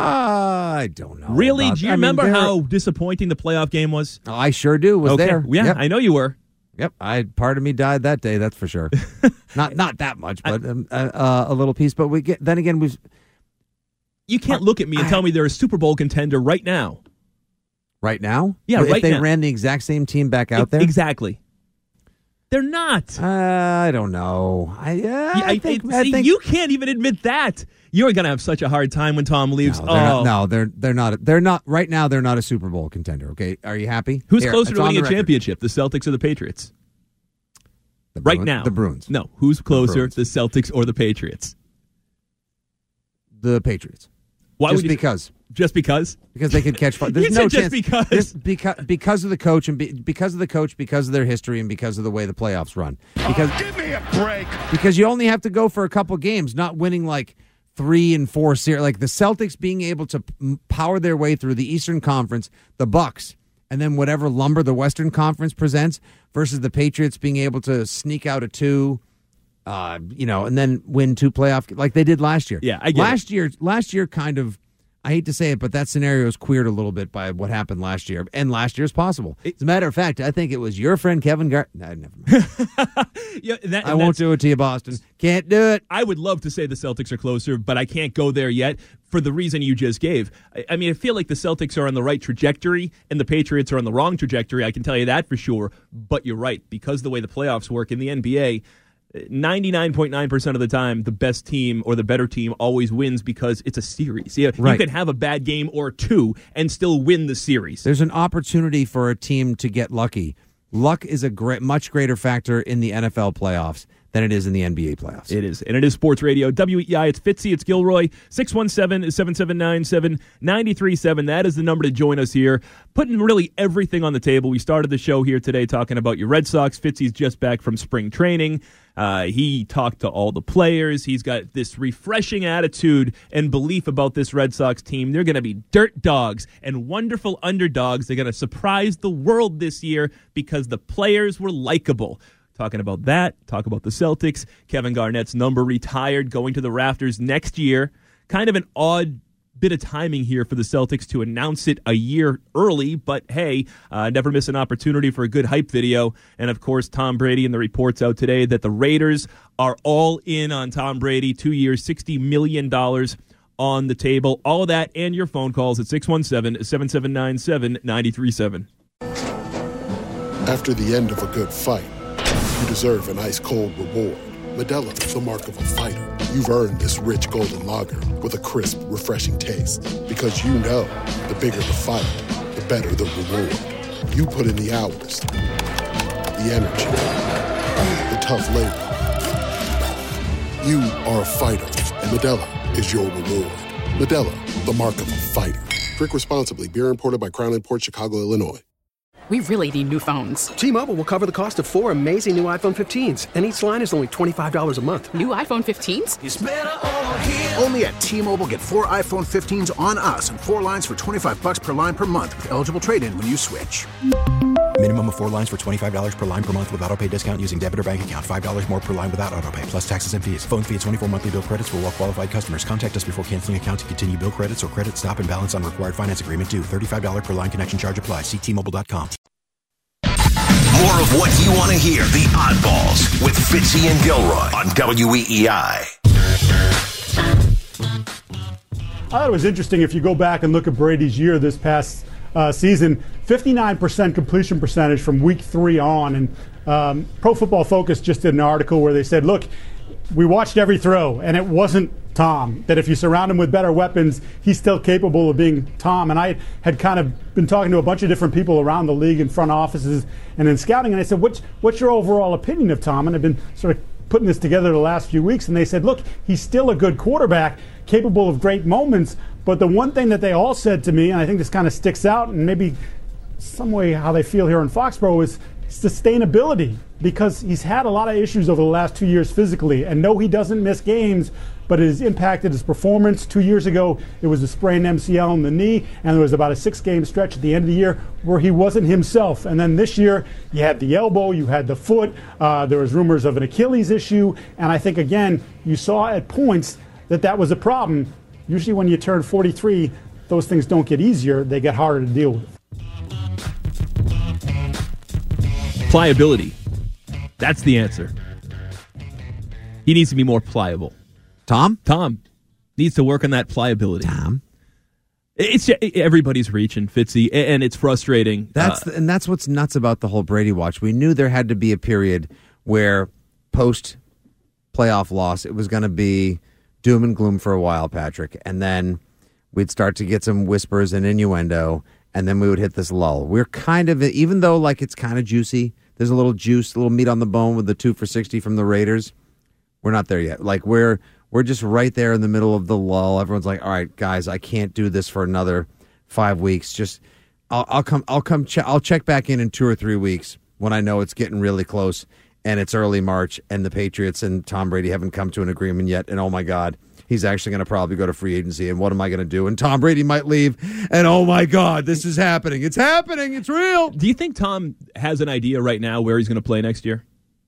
I don't know. Really? About, Do you I remember mean, how disappointing the playoff game was? Oh, I sure do. Was okay. there. Yeah, yep. I know you were. Yep, I part of me died that day. That's for sure. not not that much, but um, uh, uh, a little piece. But we get then again we've You can't look at me and tell me they're a Super Bowl contender right now. Right now? Yeah, if right If they now. ran the exact same team back out E- there? Exactly. They're not. Uh, I don't know. I, uh, Yeah, I I- think, I- I see, think you can't even admit that. You're going to have such a hard time when Tom leaves. No, they're, oh. not, no, they're they're not. They're not right now. They're not a Super Bowl contender. Okay, are you happy? Who's Here, closer it's to on winning the a record. championship, the Celtics or the Patriots? The right Bruins- now. the Bruins. No, who's closer, Bruins. the Celtics or the Patriots? The Patriots. Why just would you, because? Just because? Because they could catch fire. There's You no said just chance. because. There's- because because of the coach and be, because of the coach, because of their history, and because of the way the playoffs run. Because Give me a break. because you only have to go for a couple games, not winning like three and four series. Like the Celtics being able to p- power their way through the Eastern Conference, the Bucks, and then whatever lumber the Western Conference presents, versus the Patriots being able to sneak out a two. Uh, you know, and then win two playoff like they did last year. Yeah, I get last it. year. Last year, kind of. I hate to say it, but that scenario is queered a little bit by what happened last year, and last year is possible. As a matter of fact, I think it was your friend Kevin Gar. No, never mind. Yeah, that, I won't do it to you, Boston. Can't do it. I would love to say the Celtics are closer, but I can't go there yet for the reason you just gave. I, I mean, I feel like the Celtics are on the right trajectory and the Patriots are on the wrong trajectory. I can tell you that for sure. But you're right. Because the way the playoffs work in the N B A, ninety-nine point nine percent of the time, the best team or the better team always wins because it's a series. Yeah, Right. You can have a bad game or two and still win the series. There's an opportunity for a team to get lucky. Luck is a great, much greater factor in the N F L playoffs than it is in the N B A playoffs. It is. And it is Sports Radio. W E I, it's Fitzy, it's Gilroy. six one seven, seven seven nine, seven nine three seven. That is the number to join us here. Putting really everything on the table. We started the show here today talking about your Red Sox. Fitzy's just back from spring training. Uh, he talked to all the players. He's got this refreshing attitude and belief about this Red Sox team. They're going to be dirt dogs and wonderful underdogs. They're going to surprise the world this year because the players were likable. Talking about that, talk about the Celtics. Kevin Garnett's number retired, going to the rafters next year. Kind of an odd bit of timing here for the Celtics to announce it a year early, but hey, uh, never miss an opportunity for a good hype video. And of course, Tom Brady, and the reports out today that the Raiders are all in on Tom Brady, two years, sixty million dollars on the table. All of that and your phone calls at six one seven, seven seven nine, seven nine three seven. After the end of a good fight, you deserve an ice-cold reward. Modelo is the mark of a fighter. You've earned this rich golden lager with a crisp, refreshing taste. Because you know, the bigger the fight, the better the reward. You put in the hours, the energy, the tough labor. You are a fighter, and Modelo is your reward. Modelo, the mark of a fighter. Drink responsibly. Beer imported by Crown Imports, Chicago, Illinois. We really need new phones. T-Mobile will cover the cost of four amazing new iPhone fifteens, and each line is only twenty-five dollars a month. New iPhone fifteens? It's better over here. Only at T-Mobile, get four iPhone fifteens on us and four lines for twenty-five bucks per line per month with eligible trade-in when you switch. Minimum of four lines for twenty-five dollars per line per month with autopay discount using debit or bank account. five dollars more per line without autopay, plus taxes and fees. Phone fee at twenty-four monthly bill credits for well-qualified customers. Contact us before canceling account to continue bill credits or credit stop and balance on required finance agreement due. thirty-five dollars per line connection charge applies. See T Mobile dot com. More of what you want to hear. The Oddballs with Fitzy and Gilroy on W E E I. I thought it was interesting if you go back and look at Brady's year this past uh, season, fifty-nine percent completion percentage from week three on. And um, Pro Football Focus just did an article where they said, look, we watched every throw, and it wasn't Tom. That if you surround him with better weapons, he's still capable of being Tom. And I had kind of been talking to a bunch of different people around the league in front offices and in scouting, and I said, what's, what's your overall opinion of Tom? And I've been sort of putting this together the last few weeks, and they said, look, he's still a good quarterback, capable of great moments, but the one thing that they all said to me, and I think this kind of sticks out, and maybe some way how they feel here in Foxborough, is sustainability, because he's had a lot of issues over the last two years physically, and no, he doesn't miss games, but it has impacted his performance. Two years ago, it was a sprained M C L in the knee, and there was about a six-game stretch at the end of the year where he wasn't himself. And then this year, you had the elbow, you had the foot, uh, there was rumors of an Achilles issue, and I think, again, you saw at points that that was a problem. Usually when you turn forty-three, those things don't get easier, they get harder to deal with. Pliability. That's the answer. He needs to be more pliable. Tom? Tom. Needs to work on that pliability. Tom. It's everybody's reaching, Fitzy, and it's frustrating. That's uh, the, and that's what's nuts about the whole Brady watch. We knew there had to be a period where post playoff loss, it was going to be doom and gloom for a while, Patrick, and then we'd start to get some whispers and innuendo, and then we would hit this lull. We're kind of, even though like it's kind of juicy, there's a little juice, a little meat on the bone with the two for sixty from the Raiders. We're not there yet. Like we're we're just right there in the middle of the lull. Everyone's like, all right, guys, I can't do this for another five weeks. Just I'll, I'll come, I'll come, che- I'll check back in in two or three weeks when I know it's getting really close and it's early March and the Patriots and Tom Brady haven't come to an agreement yet. And oh my God, he's actually going to probably go to free agency. And what am I going to do? And Tom Brady might leave. And oh my God, this is happening. It's happening. It's real. Do you think Tom has an idea right now where he's going to play next year?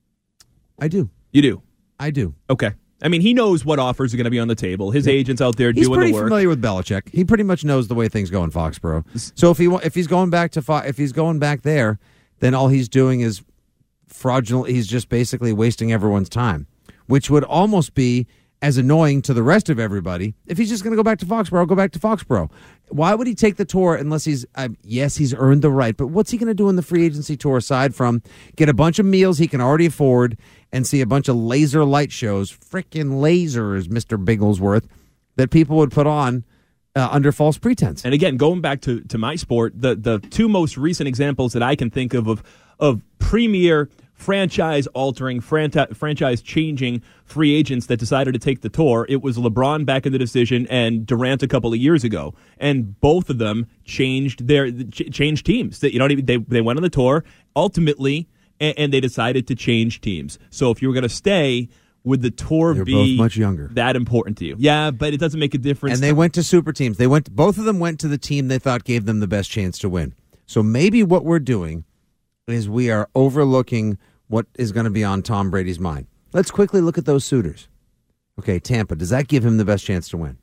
I do. You do? I do. Okay. I mean, he knows what offers are going to be on the table. His agent's out there He's doing the work. He's pretty familiar with Belichick. He pretty much knows the way things go in Foxborough. So if he if he's going back to Fo- if he's going back there, then all he's doing is fraudulent. He's just basically wasting everyone's time, which would almost be as annoying to the rest of everybody. If he's just going to go back to Foxborough, go back to Foxborough. Why would he take the tour unless he's, uh, yes, he's earned the right, but what's he going to do in the free agency tour aside from get a bunch of meals he can already afford and see a bunch of laser light shows, frickin' lasers, Mister Bigglesworth, that people would put on uh, under false pretense. And again, going back to, to my sport, the, the two most recent examples that I can think of of, of premier franchise-altering, franchise-changing free agents that decided to take the tour. It was LeBron back in the decision and Durant a couple of years ago, and both of them changed their ch- changed teams. That you know, they they went on the tour ultimately, and, and they decided to change teams. So if you were going to stay, would the tour They're be both much younger. that important to you? Yeah, but it doesn't make a difference. And they went to super teams. They went. Both of them went to the team they thought gave them the best chance to win. So maybe what we're doing is we are overlooking what is going to be on Tom Brady's mind. Let's quickly look at those suitors. Okay, Tampa, does that give him the best chance to win?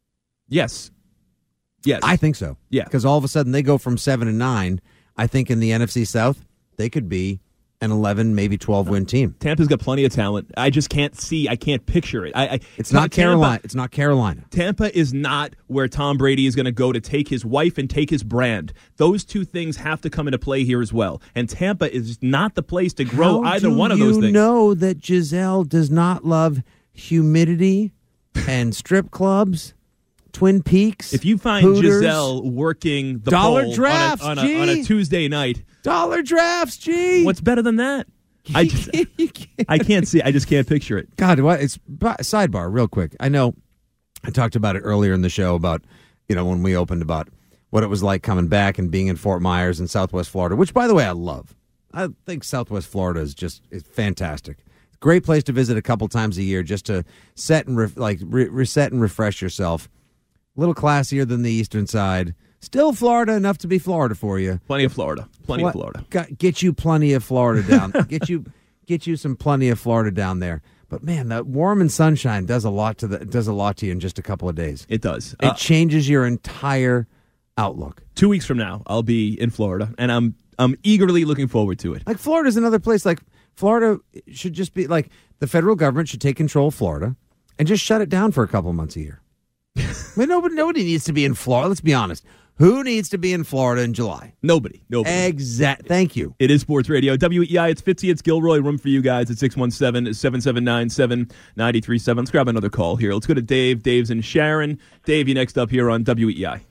Yes. Yes. I think so. Yeah. Because all of a sudden they go from seven and nine. I think in the N F C South, they could be an eleven, maybe twelve win team. Tampa's got plenty of talent. I just can't see. I can't picture it. I, I It's not Carolina. Tampa, it's not Carolina. Tampa is not where Tom Brady is going to go to take his wife and take his brand. Those two things have to come into play here as well. And Tampa is not the place to grow How either do one of those you things. know that Giselle does not love humidity and strip clubs, Twin Peaks? If you find Hooters, Giselle working the dollar pole drafts, on a, on, a, on a gee. Tuesday night, dollar drafts, gee. what's better than that? I just, I can't see. I just can't picture it. God, what? It's sidebar, real quick. I know I talked about it earlier in the show about, you know, when we opened about what it was like coming back and being in Fort Myers in Southwest Florida, which, by the way, I love. I think Southwest Florida is just is fantastic. Great place to visit a couple times a year just to set and re- like re- reset and refresh yourself. A little classier than the eastern side. Still Florida enough to be Florida for you. Plenty of Florida. Plenty Pl- of Florida. Got, get you plenty of Florida down. get you get you some plenty of Florida down there. But man, that warm and sunshine does a lot to the does a lot to you in just a couple of days. It does. It Uh, changes your entire outlook. Two weeks from now, I'll be in Florida, and I'm I'm eagerly looking forward to it. Like Florida's another place. Like Florida should just be like the federal government should take control of Florida and just shut it down for a couple months a year. I mean, nobody nobody needs to be in Florida. Let's be honest. Who needs to be in Florida in July? Nobody. Nobody. Exact. Thank you. It is Sports Radio. W E I, it's Fitzy, it's Gilroy. Room for you guys at six one seven, seven seven nine, seven nine three seven. Let's grab another call here. Let's go to Dave. Dave's in Sharon. Dave, you next up here on W E I.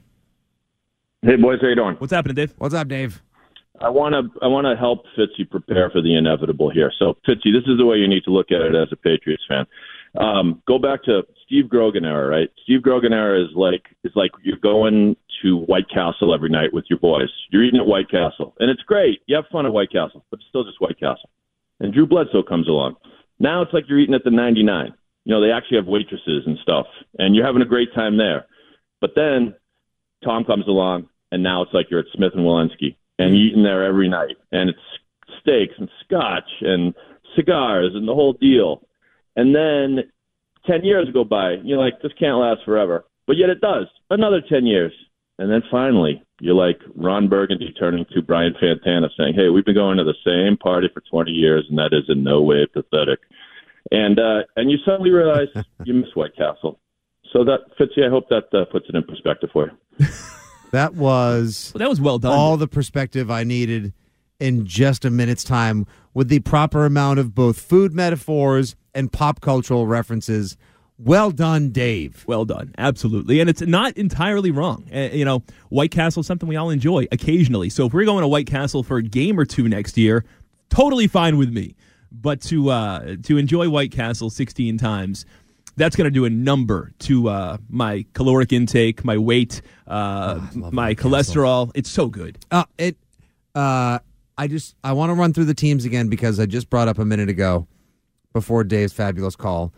Hey, boys. How you doing? What's happening, Dave? What's up, Dave? I want to I want to help Fitzy prepare for the inevitable here. So, Fitzy, this is the way you need to look at it as a Patriots fan. Um, go back to Steve Grogan era, right? Steve Grogan era is like is like you're going to White Castle every night with your boys. You're eating at White Castle, and it's great. You have fun at White Castle, but it's still just White Castle. And Drew Bledsoe comes along. Now it's like you're eating at the ninety-nine. You know, they actually have waitresses and stuff, and you're having a great time there. But then Tom comes along, and now it's like you're at Smith and Walensky, and you're eating there every night, and it's steaks and scotch and cigars and the whole deal. And then ten years go by, and you're like, this can't last forever. But yet it does. Another ten years. And then finally, you're like Ron Burgundy turning to Brian Fantana saying, hey, we've been going to the same party for twenty years, and that is in no way pathetic. And uh, and you suddenly realize you miss White Castle. So that, Fitzy, I hope that uh, puts it in perspective for you. That was well, that was well done. All the perspective I needed in just a minute's time, with the proper amount of both food metaphors and pop cultural references. Well done, Dave. Well done. Absolutely. And it's not entirely wrong. Uh, you know, White Castle is something we all enjoy occasionally. So if we're going to White Castle for a game or two next year, totally fine with me. But to uh, to enjoy White Castle sixteen times, that's going to do a number to uh, my caloric intake, my weight, uh, oh, my cholesterol. It's so good. Uh, it. Uh, I just I want to run through the teams again because I just brought up a minute ago, before Dave's fabulous call,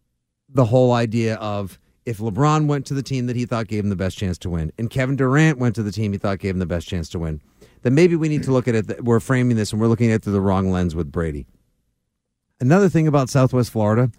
the whole idea of if LeBron went to the team that he thought gave him the best chance to win, and Kevin Durant went to the team he thought gave him the best chance to win, then maybe we need to look at it. That we're framing this and we're looking at it through the wrong lens with Brady. Another thing about Southwest Florida,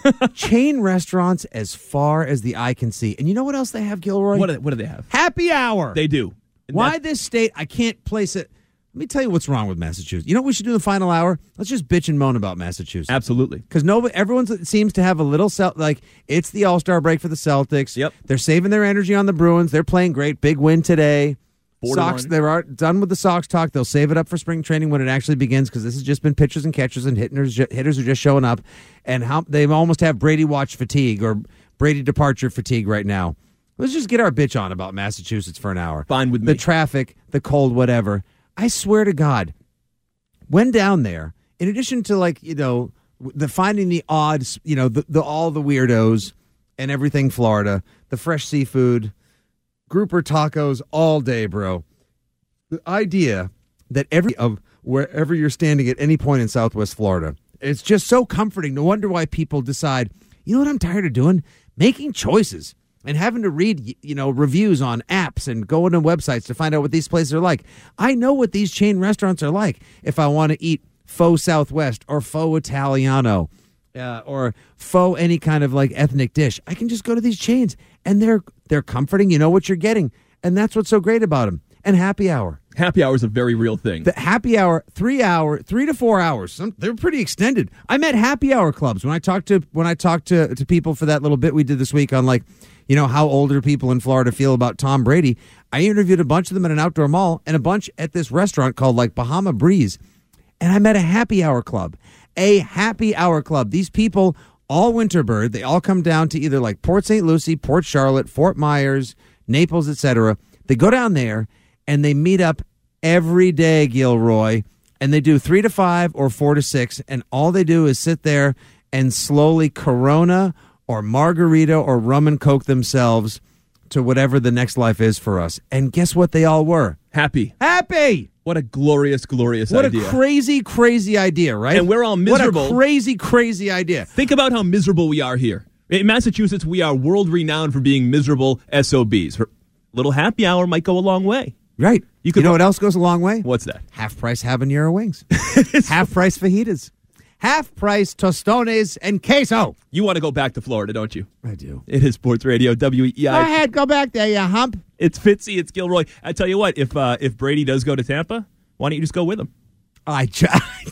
chain restaurants as far as the eye can see. And you know what else they have, Gilroy? What do, what do they have? Happy hour. They do. And Why this state? I can't place it. Let me tell you what's wrong with Massachusetts. You know what we should do in the final hour? Let's just bitch and moan about Massachusetts. Absolutely. Because nobody, everyone seems to have a little, Celt- like, it's the All-Star break for the Celtics. Yep. They're saving their energy on the Bruins. They're playing great. Big win today. Four Sox, they're done with the Sox talk. They'll save it up for spring training when it actually begins because this has just been pitchers and catchers and hitters, hitters are just showing up. And how they almost have Brady watch fatigue or Brady departure fatigue right now. Let's just get our bitch on about Massachusetts for an hour. Fine with me. The traffic, the cold, whatever. I swear to God, when down there, in addition to, like, you know, the finding the odds, you know, the, the all the weirdos and everything Florida, the fresh seafood, grouper tacos all day, bro. The idea that every of wherever you're standing at any point in Southwest Florida, it's just so comforting. No wonder why people decide, you know what I'm tired of doing? Making choices and having to read, you know, reviews on apps and going to websites to find out what these places are like. I know what these chain restaurants are like. If I want to eat faux Southwest or faux Italiano uh, or faux any kind of like ethnic dish, I can just go to these chains and they're they're comforting. You know what you're getting, and that's what's so great about them. And happy hour. Happy hour is a very real thing. The happy hour, three hour, three to four hours. Some, they're pretty extended. I'm at happy hour clubs when I talk to when I talk to to people for that little bit we did this week on, like, you know, how older people in Florida feel about Tom Brady. I interviewed a bunch of them at an outdoor mall and a bunch at this restaurant called like Bahama Breeze. And I'm at a happy hour club. A happy hour club. These people, all Winterbird, they all come down to either like Port Saint Lucie, Port Charlotte, Fort Myers, Naples, et cetera. They go down there and they meet up every day, Gilroy, and they do three to five or four to six. And all they do is sit there and slowly Corona or margarita or rum and coke themselves to whatever the next life is for us. And guess what they all were? Happy. Happy! What a glorious, glorious what idea. What a crazy, crazy idea, right? And we're all miserable. What a crazy, crazy idea. Think about how miserable we are here. In Massachusetts, we are world-renowned for being miserable S O Bs. A little happy hour might go a long way. Right. You, could you know what else goes a long way? What's that? Half-price habanero wings. Half-price fajitas. Half-price tostones and queso. You want to go back to Florida, don't you? I do. It is Sports Radio, W E I. Go ahead, go back there, you hump. It's Fitzy, it's Gilroy. I tell you what, if uh, if Brady does go to Tampa, why don't you just go with him? I, ju-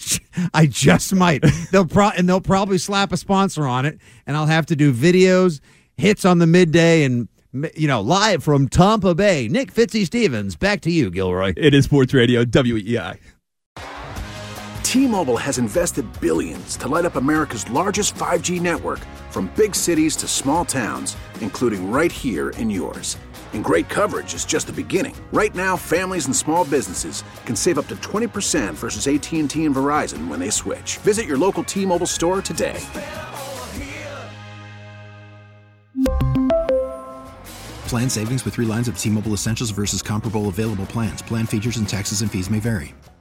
I just might. They'll pro- and they'll probably slap a sponsor on it, and I'll have to do videos, hits on the midday, and, you know, live from Tampa Bay. Nick Fitzy Stevens, back to you, Gilroy. It is Sports Radio, W E I. T-Mobile has invested billions to light up America's largest five G network, from big cities to small towns, including right here in yours. And great coverage is just the beginning. Right now, families and small businesses can save up to twenty percent versus A T and T and Verizon when they switch. Visit your local T-Mobile store today. Plan savings with three lines of T-Mobile Essentials versus comparable available plans. Plan features and taxes and fees may vary.